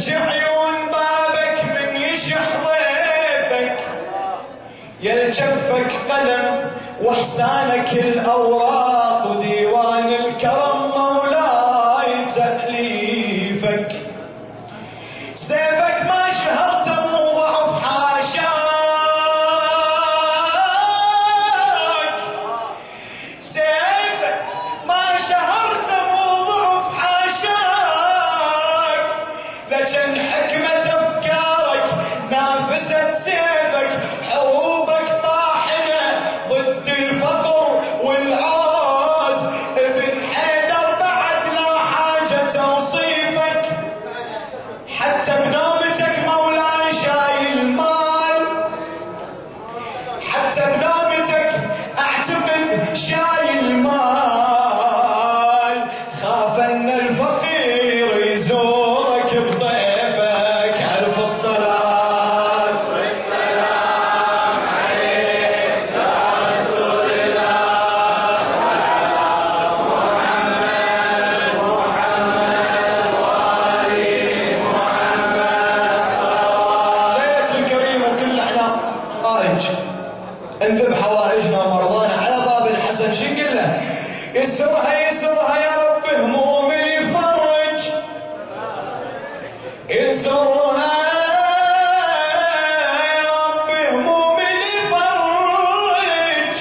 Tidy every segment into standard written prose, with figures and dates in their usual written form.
تبكي عيون بابك من يشح ضيفك، يا لجفك قلم واحسانك الاوراق وديوان الكرم مولاي تأليفك. سيفك ما شهرته مو ضعف حاشاك، سيفك ما شهرته مو ضعف حاشاك، لكن حكمة افكارك نافست سيفك، حروبك طاحنة ضد الفقر والعوز، ابن حيدر بعد لا حاجة توصيفك، حتى بنوبتك مولاي شايل مال، حتى بنوبتك اعتقد شايل مال، خاف ان الفقير يزورك بضيفك. الف الصلاة والسلام عليك يا رسول الله، محمد وآل محمد. ليلة الكريم وكل احنا حوائج، انذب حوائجنا ومرضانا على باب الحسن. شي قله يسرها يسرها يا رب هموم يفرج، يسرها يا رب هموم يفرج،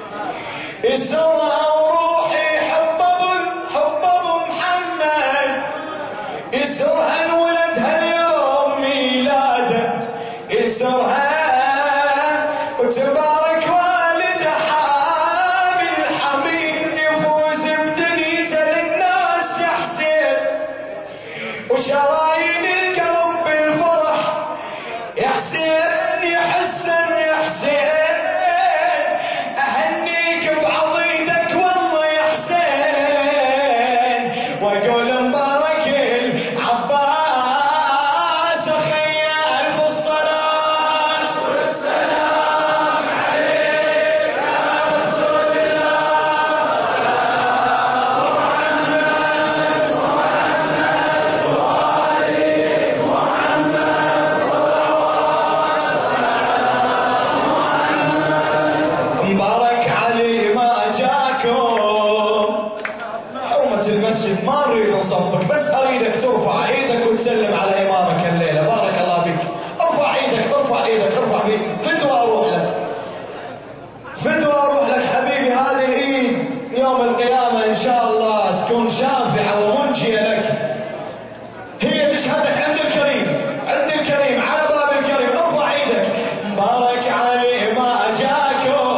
يسرها وروحي حب ابو محمد، يسرها انولدها اليوم ميلاده، يسرها وتبارك والد حامي الحميد، يفوز بدنيته للناس يا حسين، وشرايين القلب بالفرح يا حسين، يا حسن يا حسين، اهنيك بعضيدك والله يا حسين، واقول مبارك العباس اخي. الف الصلاة والسلام عليك يا رسول مبارك علي ما جاكم. حرمة المسجد ما نريد نصفك، بس اريدك ترفع ايدك وتسلم على امامك الليلة. بارك الله بك. ارفع ايدك ارفع ايدك ارفع ايدك. فدوى اروح لك، فدوى اروح لك حبيبي. هذه الايد يوم القيامة ان شاء الله تكون شافعة ومنجية لك، هي تشهدك عند الكريم، عند الكريم على باب الكريم. ارفع ايدك. مبارك علي ما جاكم،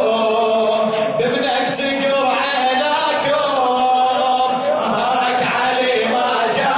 بابنك تقر عيناكم، مبارك علي ما جاكم.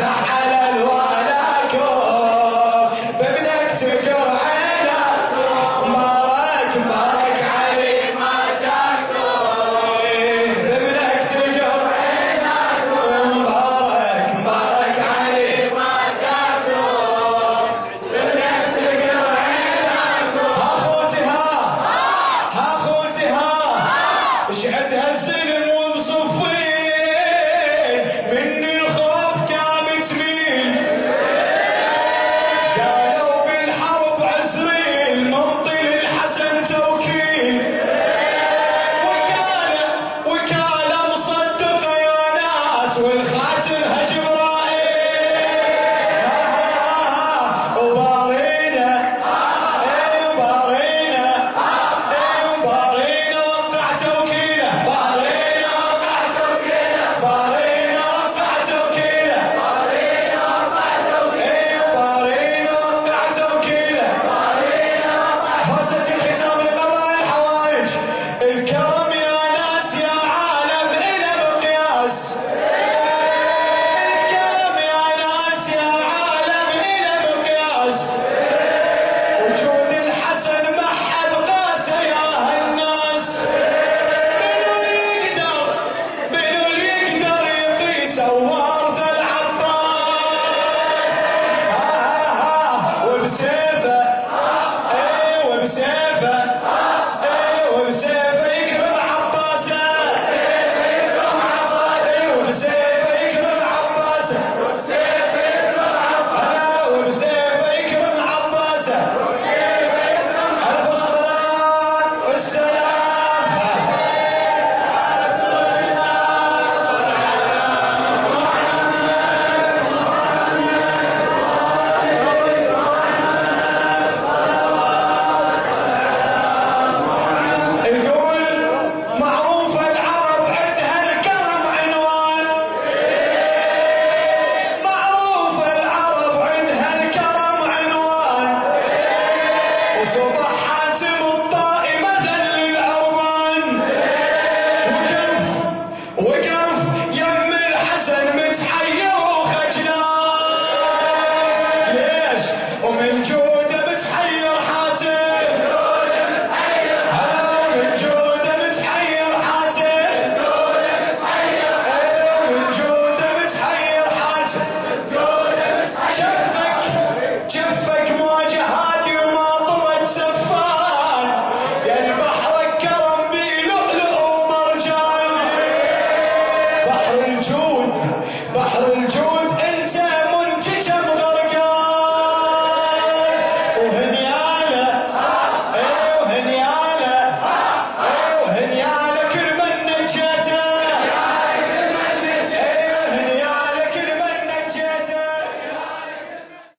زعل